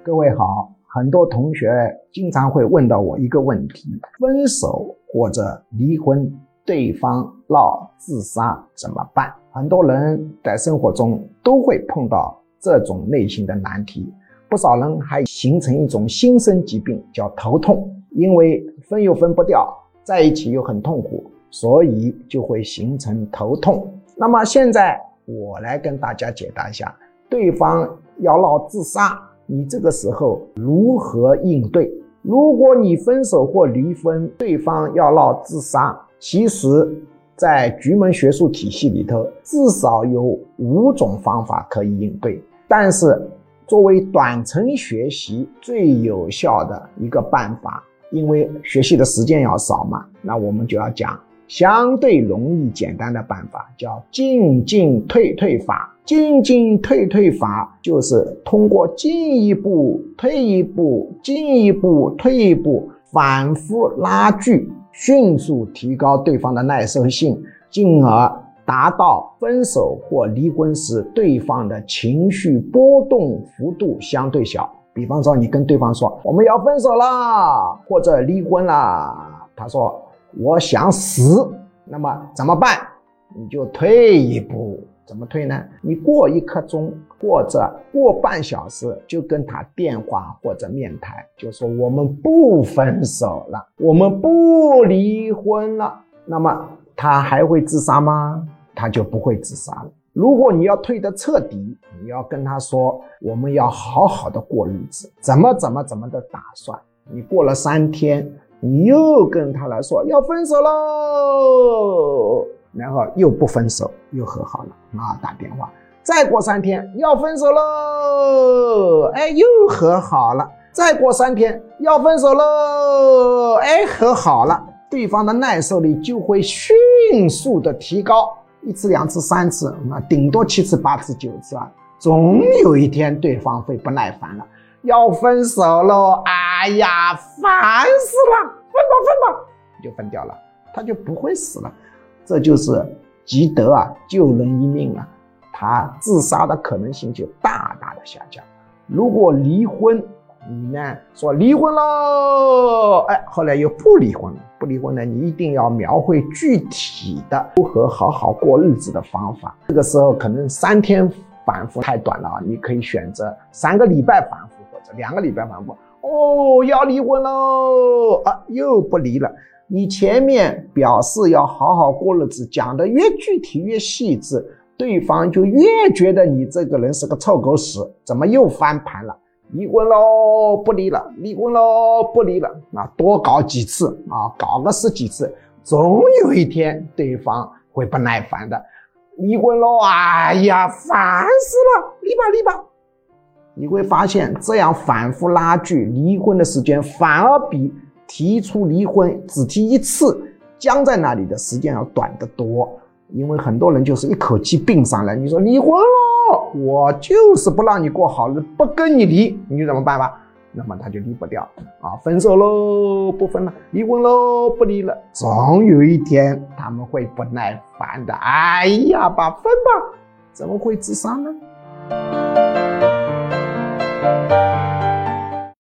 各位好，很多同学经常会问到我一个问题：分手或者离婚，对方闹自杀怎么办？很多人在生活中都会碰到这种类型的难题，不少人还形成一种新生疾病，叫头痛，因为分又分不掉，在一起又很痛苦，所以就会形成头痛。那么现在我来跟大家解答一下，对方要闹自杀，你这个时候如何应对？如果你分手或离婚，对方要闹自杀，其实在局门学术体系里头至少有5种方法可以应对，但是作为短程学习最有效的一个办法，因为学习的时间要少嘛，那我们就要讲相对容易简单的办法，叫进进退退法。进进退退法就是通过进一步退一步进一步退一步反复拉锯，迅速提高对方的耐受性，进而达到分手或离婚时对方的情绪波动幅度相对小。比方说你跟对方说我们要分手啦，或者离婚啦，他说我想死，那么怎么办？你就退一步。怎么退呢？你过1刻钟或者过半小时就跟他电话或者面谈，就说我们不分手了，我们不离婚了。那么他还会自杀吗？他就不会自杀了。如果你要退得彻底，你要跟他说我们要好好的过日子，怎么的打算。你过了3天，你又跟他来说要分手喽，然后又不分手，又和好了打电话。再过3天要分手喽，又和好了。再过3天要分手喽，和好了。对方的耐受力就会迅速的提高，1次2次3次，顶多7次8次9次总有一天对方会不耐烦了，要分手喽，哎呀烦死了，分吧，就分掉了，他就不会死了。这就是积德救人一命他自杀的可能性就大大的下降。如果离婚，你呢说离婚喽，后来又不离婚呢，你一定要描绘具体的如何好好过日子的方法。这个时候可能3天反复太短了你可以选择3个礼拜反复或者2个礼拜反复。要离婚喽，又不离了。你前面表示要好好过日子，讲得越具体越细致，对方就越觉得你这个人是个臭狗屎，怎么又翻盘了？离婚喽，不离了，离婚喽，不离了，多搞几次搞个10几次，总有一天对方会不耐烦的。离婚喽，哎呀烦死了，离吧。你会发现这样反复拉锯，离婚的时间反而比提出离婚只提1次僵在那里的时间要短得多。因为很多人就是一口气并上来，你说离婚了，我就是不让你过好日子，不跟你离，你就怎么办吧？那么他就离不掉分手喽，不分了，离婚喽，不离了，总有一天他们会不耐烦的，哎呀吧，分吧，怎么会自杀呢？